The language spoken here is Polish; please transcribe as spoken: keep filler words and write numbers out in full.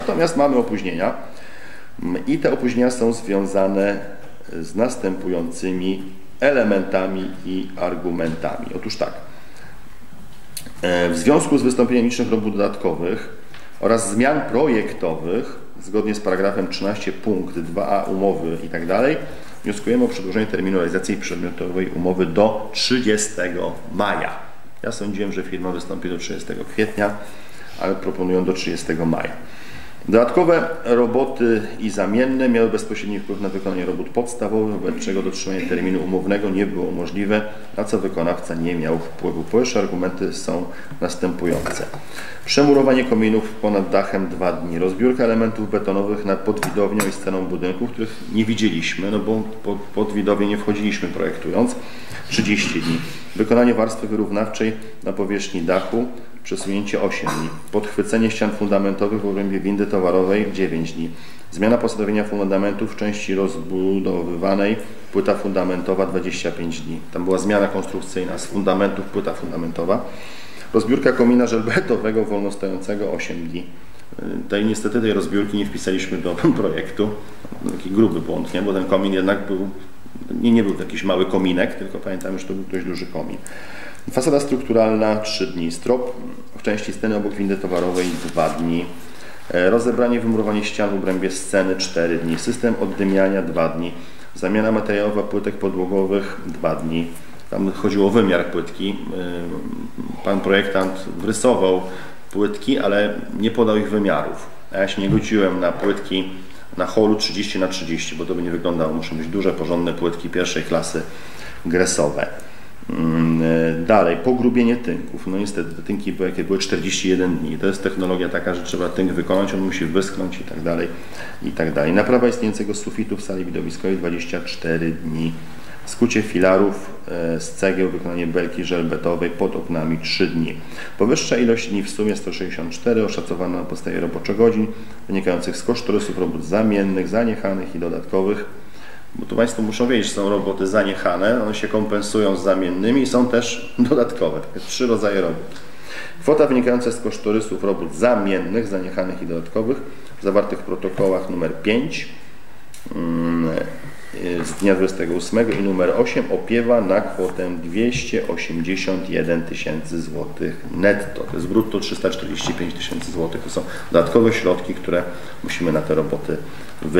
Natomiast mamy opóźnienia i te opóźnienia są związane z następującymi elementami i argumentami. Otóż tak, w związku z wystąpieniem licznych robót dodatkowych oraz zmian projektowych, zgodnie z paragrafem trzynaście punkt dwa a umowy i tak dalej, wnioskujemy o przedłużenie terminu realizacji przedmiotowej umowy do trzydziestego maja. Ja sądziłem, że firma wystąpi do trzydziestego kwietnia, ale proponują do trzydziestego maja. Dodatkowe roboty i zamienne miały bezpośredni wpływ na wykonanie robót podstawowych, wobec czego dotrzymanie terminu umownego nie było możliwe, na co wykonawca nie miał wpływu. Powyższe argumenty są następujące. Przemurowanie kominów ponad dachem dwa dni. Rozbiórka elementów betonowych nad podwidownią i sceną budynku, których nie widzieliśmy, no bo pod, pod widownię nie wchodziliśmy projektując. trzydzieści dni. Wykonanie warstwy wyrównawczej na powierzchni dachu. Przesunięcie osiem dni. Podchwycenie ścian fundamentowych w obrębie windy towarowej dziewięć dni. Zmiana postawienia fundamentów w części rozbudowywanej, płyta fundamentowa dwadzieścia pięć dni. Tam była zmiana konstrukcyjna z fundamentów, płyta fundamentowa. Rozbiórka komina żelbetowego wolnostojącego osiem dni. Tej niestety tej rozbiórki nie wpisaliśmy do projektu. Taki gruby błąd, nie? Bo ten komin jednak był, nie, nie był to jakiś mały kominek, tylko pamiętam, że to był dość duży komin. Fasada strukturalna trzy dni, strop w części sceny obok windy towarowej dwa dni, rozebranie, wymurowanie ścian w obrębie sceny cztery dni, system oddymiania dwa dni, zamiana materiałowa płytek podłogowych dwa dni. Tam chodziło o wymiar płytki. Pan projektant wrysował płytki, ale nie podał ich wymiarów. A ja się nie godziłem na płytki na holu trzydzieści na trzydzieści, bo to by nie wyglądało. Muszą być duże, porządne płytki pierwszej klasy gresowe. Dalej, pogrubienie tynków. No niestety te tynki były, jakie były czterdzieści jeden dni. To jest technologia taka, że trzeba tynk wykonać, on musi wyschnąć i tak dalej, i tak dalej. Naprawa istniejącego sufitu w sali widowiskowej dwadzieścia cztery dni. Skucie filarów z cegieł, wykonanie belki żelbetowej pod oknami trzy dni. Powyższa ilość dni w sumie sto sześćdziesiąt cztery oszacowana na podstawie roboczogodzin wynikających z kosztorysów robót zamiennych, zaniechanych i dodatkowych. Bo tu Państwo muszą wiedzieć, że są roboty zaniechane, one się kompensują z zamiennymi i są też dodatkowe, takie trzy rodzaje robót. Kwota wynikająca z kosztorysów robót zamiennych, zaniechanych i dodatkowych, zawartych w protokołach numer pięć z dnia dwudziestego ósmego i numer osiem opiewa na kwotę dwieście osiemdziesiąt jeden tysięcy złotych netto. To jest brutto trzysta czterdzieści pięć tysięcy złotych. To są dodatkowe środki, które musimy na te roboty wydać.